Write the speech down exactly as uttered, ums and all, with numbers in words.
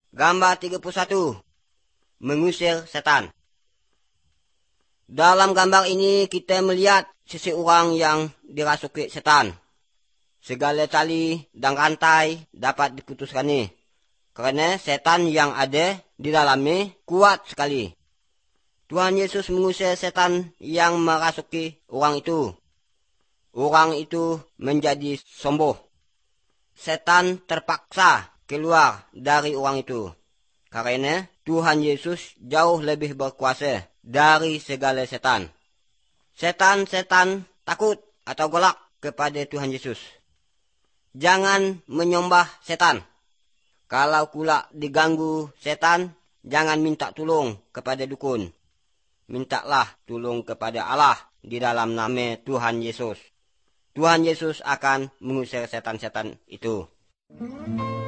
Gambar tiga puluh satu. Mengusir setan. Dalam gambar ini kita melihat seseorang yang dirasuki setan. Segala tali dan rantai dapat diputuskan ni. Kerana setan yang ada di dalamnya kuat sekali. Tuhan Yesus mengusir setan yang merasuki orang itu. Orang itu menjadi sembuh. Setan terpaksa keluar dari orang itu. Karena Tuhan Yesus jauh lebih berkuasa dari segala setan. Setan-setan takut atau gelak kepada Tuhan Yesus. Jangan menyembah setan. Kalau pula diganggu setan, jangan minta tolong kepada dukun. Mintalah tolong kepada Allah di dalam nama Tuhan Yesus. Tuhan Yesus akan mengusir setan-setan itu.